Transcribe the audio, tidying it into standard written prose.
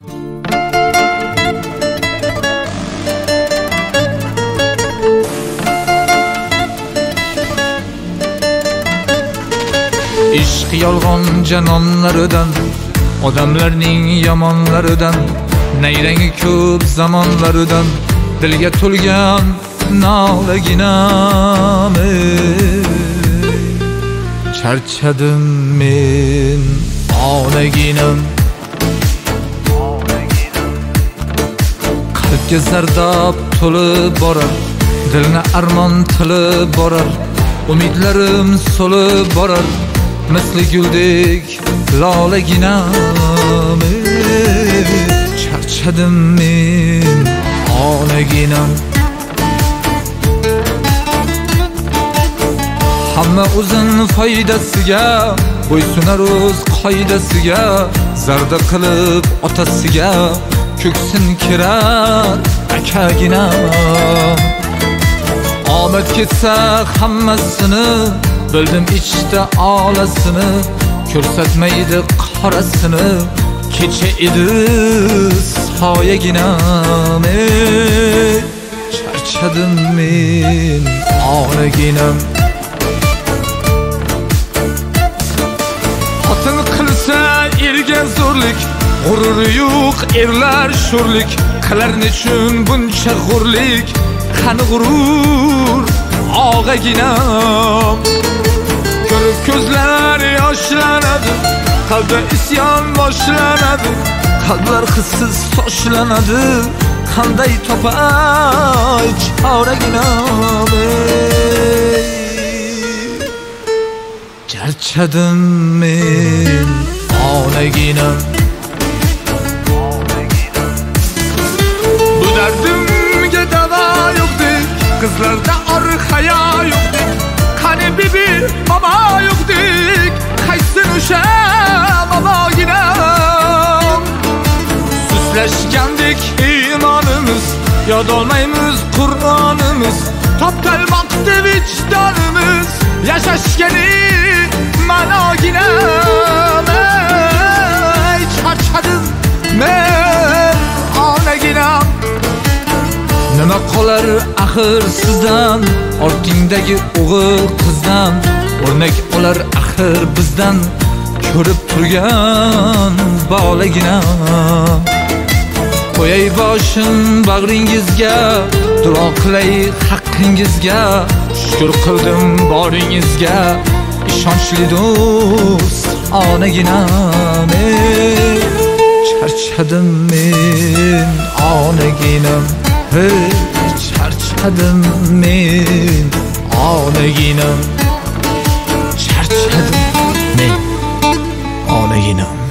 Ishq yolg'on janonlaridan, odamlarning yomonlaridan, nayrangi ko'p zamonlaridan dilga to'lgan nolaginam. Charchadim men onaginam, qalbga zardob to'lib borar, dilni armon tilib borar, umidlarim so'lib borar, misli guldek lolaginam. Charchadim men onaginam. Hamma o'zin foydasiga bo'ysunar o'z qoidasiga, zarda qilib otasiga ko'ksin kirar akaginam. Omad ketsa hammasini bildim ichda olasini, ko'rsatmaydi qorasini, kecha edi soyaginam. Charchadim men onaginam. Xotin qilsa erga zo'rlik, g'ururi yo'q erlar sho'rlik, qilar nechun buncha g'urlik, qani g'urur og'aginam. Ko'rib ko'zlar yoshlanadi, qalbda isyon boshlanadi, qalblar hissiz sochlanadi, qanday topay choraginam. Charchadim men onaginam. Bu dardimga davo yo'qdek, qizlarda or hayo yo'qdek, qani bibi bobo yo'qdek, qaysin o'sha boboginam. Suslashgandek iymonimiz, yod olmaymiz Qur'onimiz, toptalmoqda vijdonimiz, yashashgani ma'noginam. Charchadim men onaginam. Nima qolar axir sizdan, ortingdagi o'g'il qizdan, o'rnak olar axir bizdan, ko'rib turgan bolaginam. Qo'yay boshim bag'ringizga, duo qilay haqqingizga, shukr qildim boringizga, ishonchli do'st onaginam. Charchadim men onaginam. Charchadim men onaginam. Charchadim men onaginam.